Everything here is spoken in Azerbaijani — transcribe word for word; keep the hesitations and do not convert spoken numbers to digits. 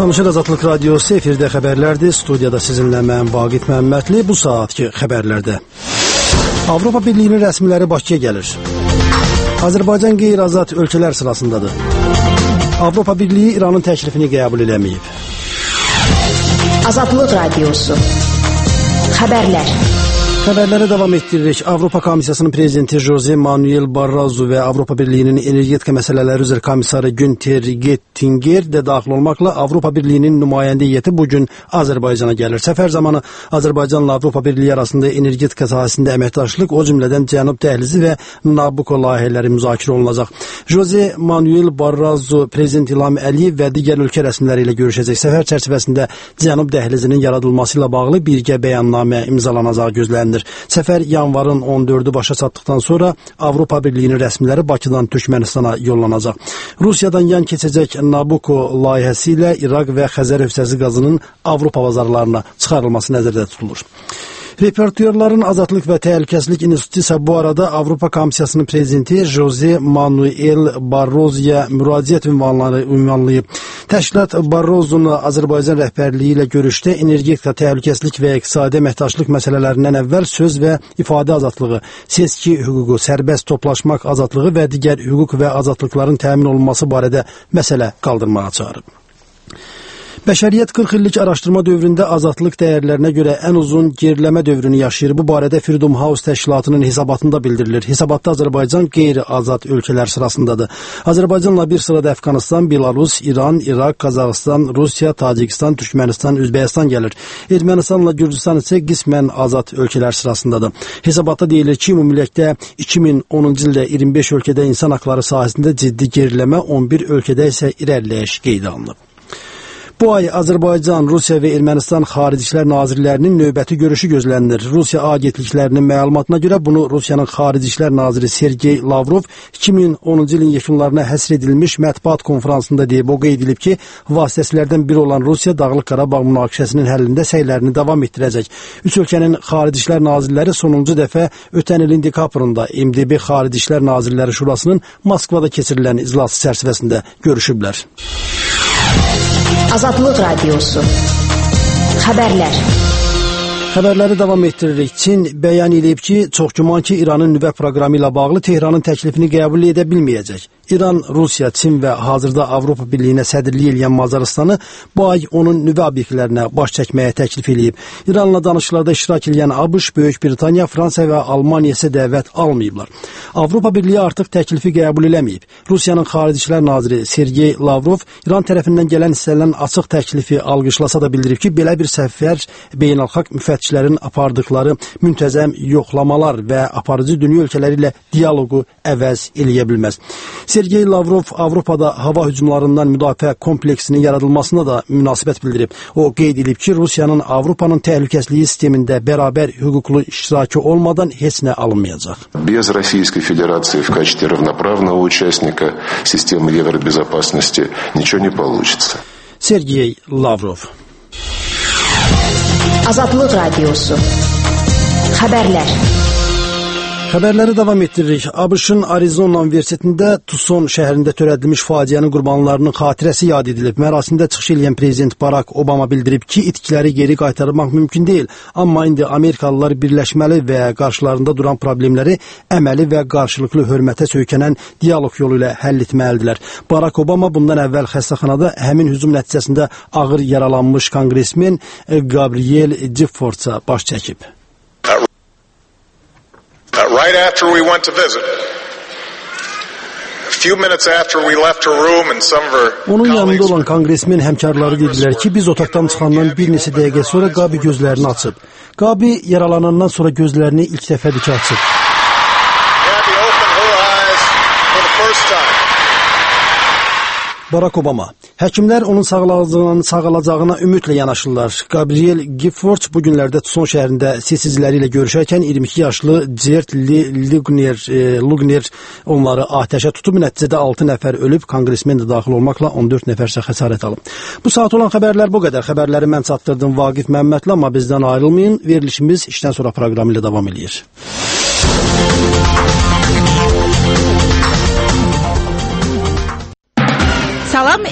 Danışır Azadlıq Radiosu efirdə xəbərlərdir. Studiyada sizinlə mən Vaqif Məmmədli. Bu saatki xəbərlərdə Avropa Birliyinin rəsmiləri Bakıya gəlir. Azərbaycan qeyri-azad ölkələr sırasındadır. Avropa Birliyi İranın təklifini qəbul eləməyib. Azadlıq Radiosu Xəbərlər Xəbərlərə davam etdiririk. Avropa Komissiyasının prezidenti Jose Manuel Barroso və Avropa Birliyinin energetika məsələləri üzrə komissarı Günther Oettinger də daxil olmaqla Avropa Birliyinin nümayəndə heyəti bu gün Azərbaycana gəlir. Səfər zamanı Azərbaycanla Avropa Birliyi arasında energetika sahəsində əməkdaşlıq, o cümlədən Cənub dəhlizi və Nabucco layihələri müzakirə olunacaq. Jose Manuel Barroso, Prezident İlham Əliyev və digər ölkə rəsmiləri ilə görüşəcək. Səfər çərçivəsində Cənub dəhlizinin yaradılması ilə bağlı birgə bəyannamə imzalanacağı gözlənilir. Səfər yanvarın on dördü başa çatdıqdan sonra Avropa Birliyinin rəsmiləri Bakıdan Türkmənistana yollanacaq. Rusiyadan yan keçəcək Nabucco layihəsi ilə İraq və Xəzər hövzəsi qazının Avropa bazarlarına çıxarılması nəzərdə tutulur. Reportyorların Azadlıq və Təhlükəsizlik İnstitutu isə bu arada Avropa Komissiyasının prezidenti Jose Manuel Barroso'ya müraciət ünvanları ünvanlayıb. Təşkilat Barrosonu Azərbaycan rəhbərliyi ilə görüşdə energetika, təhlükəsizlik və iqtisadi əməkdaşlıq məsələlərindən əvvəl söz və ifadə azadlığı, seçki hüququ, sərbəst toplaşmaq azadlığı və digər hüquq və azadlıqların təmin olunması barədə məsələ qaldırmağa çağırıb. Bəşəriyyət qırx illik araşdırma dövründə azadlıq dəyərlərinə görə ən uzun geriləmə dövrünü yaşayır. Bu barədə Freedom House təşkilatının hesabatında bildirilir. Hesabatda Azərbaycan qeyri-azad ölkələr sırasındadır. Azərbaycanla bir sırada Əfqanistan, Belarus, İran, İraq, Qazaxıstan, Rusiya, Tacikistan, Türkmənistan, Üzbəkistan gəlir. Ermənistanla Gürcüstan isə qismən azad ölkələr sırasındadır. Hesabatda deyilir ki, ümumilikdə iki min onuncu ildə iyirmi beş ölkədə insan haqları sahəsində ciddi geriləmə, on bir ölkədə isə irəliləyiş qeydə alınıb. Bu ay Azərbaycan, Rusiya və Ermənistan Xarici İşlər Nazirlərinin növbəti görüşü gözlənilir. Rusiya agentliklərinin məlumatına görə bunu Rusiyanın Xarici İşlər Naziri Sergey Lavrov iki min onuncu ilin yekunlarına həsr edilmiş mətbuat konfransında deyib. O qeyd edib ki, vasitəçilərdən biri olan Rusiya Dağlıq Qarabağ münaqişəsinin həllində səylərini davam etdirəcək. Üç ölkənin Xarici İşlər Nazirləri sonuncu dəfə ötən ilin dekabrında M D B Xarici İşlər Nazirləri Şurasının Moskvada keçirilən iclası çərçivəsində görüşüblər. Azadlıq Radiosu Xəbərlər Xəbərləri davam etdiririk. Çin bəyan edib ki, çox güman ki, İranın nüvə proqramı ilə bağlı Tehranın təklifini qəbul edə bilməyəcək. İran, Rusiya, Çin və hazırda Avropa Birliyinə sədrlik edən Macarıstanı bu ay onun nüvə obyektlərinə baş çəkməyə təklif edib. İranla danışıqlarda iştirak edən ABŞ, Böyük Britaniya, Fransa və Almaniya isə dəvət almayıblar. Avropa Birliyi artıq təklifi qəbul eləməyib. Rusiyanın Xarici İşlər Naziri Sergey Lavrov İran tərəfindən gələn istənilən açıq təklifi alqışlasa da bildirib ki, belə bir səfər beynəlxalq müfəttişlərin apardıqları müntəzəm yoxlamalar və aparıcı dünya ölkələri ilə dialoqu əvəz eləyə bilməz. Sergey Lavrov Avropada hava hücumlarından müdafiə kompleksinin yaradılmasına da münasibət bildirib. O qeyd edib ki, Rusiyanın Avropanın təhlükəsizliyi sistemində bərabər hüquqlu iştirakı olmadan heç nə alınmayacaq. Без Российской Федерации в качестве равноправного участника системы евробезопасности ничего не получится. Sergey Lavrov Azadlıq Radiosu Xəbərlər Xəbərləri davam etdiririk. ABŞ-ın Arizona Universitetində Tucson şəhərində törədilmiş faciənin qurbanlarının xatirəsi yad edilib. Mərasimdə çıxış edən prezident Barack Obama bildirib ki, itkiləri geri qaytarmaq mümkün deyil. Amma indi Amerikalılar birləşməli və qarşılarında duran problemləri əməli və qarşılıqlı hörmətə söykənən dialoq yolu ilə həll etməlidirlər. Barack Obama bundan əvvəl xəstəxanada həmin hücum nəticəsində ağır yaralanmış konqresmen Gabriel Giffords'a baş çəkib. Right after we went to visit, a few minutes after we left her room and some of her Onun yanında olan konqresmen həmkarları dedilər ki, biz otaqdan çıxandan bir neçə dəqiqə sonra Gabi gözlərini açıb. Gabi yaralanandan sonra gözlərini ilk dəfədir ki, açıb. Gabi opened her eyes for the first time. Barack Obama. Həkimlər onun sağalacağına, sağalacağına ümidlə yanaşırlar. Gabriel Giffords bu günlərdə Tucson şəhərində seçiciləri ilə görüşərkən iyirmi iki yaşlı Gert Lugner, e, Lugner onları atəşə tutub. Nəticədə altı nəfər ölüb, konqresmen də daxil olmaqla on dörd nəfər isə xəsarət alıb. Bu saat olan xəbərlər bu qədər. Xəbərləri mən çatdırdım Vaqif Məmmədli, amma bizdən ayrılmayın. Verilişimiz işdən sonra proqramı ilə davam edir. Salam